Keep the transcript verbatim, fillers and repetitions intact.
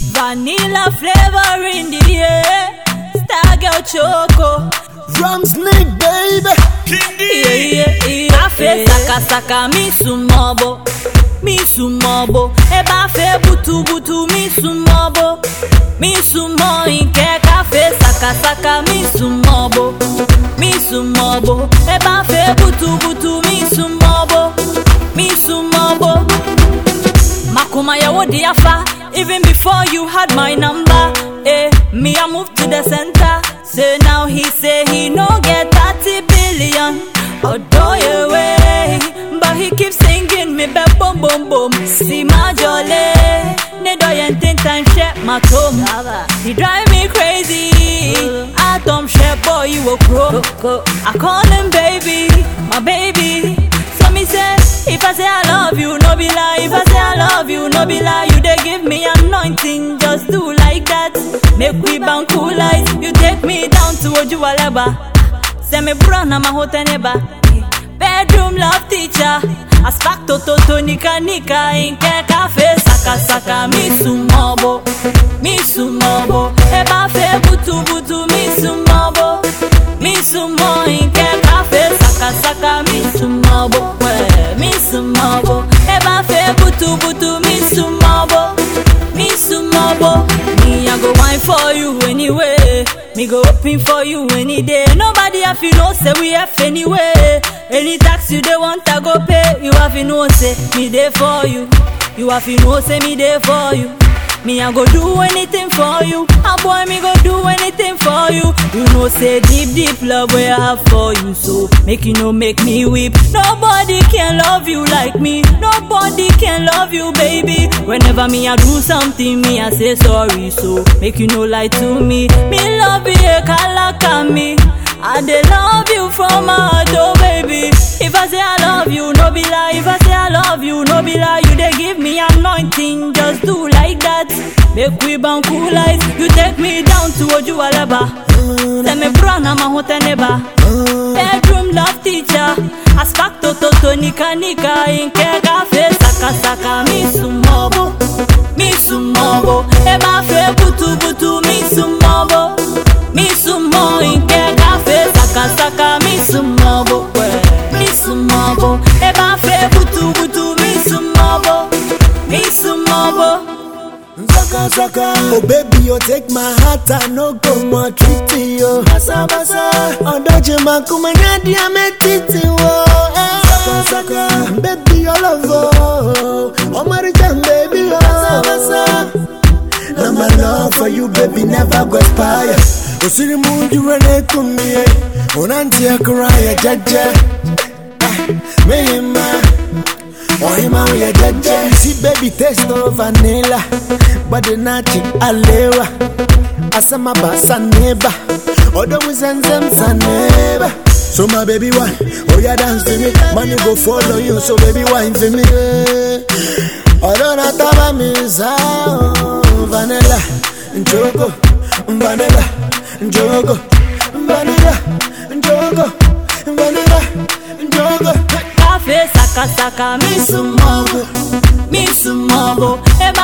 Vanilla flavor in the air. Star girl choco. Rum snake baby. Yeah, yeah, yeah. Cafe saka saka mi sumobo. Mi sumobo. Eba fe butu butu mi sumobo. Mi sumo inke cafe saka saka mi sumobo. Mi sumobo. Eba fe butu butu mi sumobo. Mi sumobo. Makuma ya wodi afa. Even before you had my number, eh? Me I moved to the center. So now he say he no get thirty billion. Although you way, but he keeps singing me be boom boom boom. See my jolly, ne do yen tin time share my tom. He drive me crazy. I don't share boy you a crow. I call him baby, my baby. So me say, if I say I love you, no be lie. If I say I love you, no be lie. You they give me anointing, just do like that. Make we bound cool eyes. You take me down to Ojuwaleba. Send me brown na my hotel neighbor. Bedroom love teacher. Aspak to to to nika nika. Inke cafe saka saka. Mi sumobo, mi sumobo. Eba fe butu butu. Mi sumobo, mi sumo. Inke cafe saka saka. Mi sumobo, mi sumobo. Eba fe butu butu. Mi sumobo, mi sumobo. Me I go wine for you anyway. Me go open for you any day. Nobody have to know say we have anyway. Any tax you they want I go pay. You have to know say me there for you. You have to know say me there for you. Me I go do anything for you. A boy me go do anything for you. You know say deep deep love where I have for you. So make you know make me weep. Nobody can love you like me. Nobody can love you baby. Whenever me I do something me I say sorry. So make you know lie to me. Me love you kalaka me. I dey love you from my heart, oh baby. If I say I love you, no be lie. If I say I love you, no be lie. You dey give me anointing, just do like that. Make we bound cool eyes. You take me down to Ojuwaleba. Send me brown na my hotel neighbor. Bedroom love teacher. Aspak to to to nika nika. Inke cafe saka saka. Mi sumobo, mi sumobo. Eba fe butu butu. Mi sumobo, mi sumo. Inke cafe saka saka. Mi sumobo, mi sumobo. Eba fe butu butu. Mi sumobo, mi sumobo. Saka saka. Oh baby, you take my heart and no go more treaty yo. Basa basa. Odoje makuma nyadi ametiti wo. Saka saka. Baby, your love oh. Oh Marijan baby oh. Basa basa. Now my love for you baby never go expire. Osiri mundi rene kumie. Unanti akuraya jaja. Me ma. Oh, my way, jaja. See, baby, taste no vanilla, but the nachi alewa. Asama basa neba, odo wizenzem saneba. So my baby wine, oh yeah dance to me. Money go follow you, so baby wine for me. Odo na taba misa, vanilla, njogo, vanilla, njogo, vanilla, njogo, vanilla, njogo. Cafe saka saka. Mi sumobo, mi sumobo.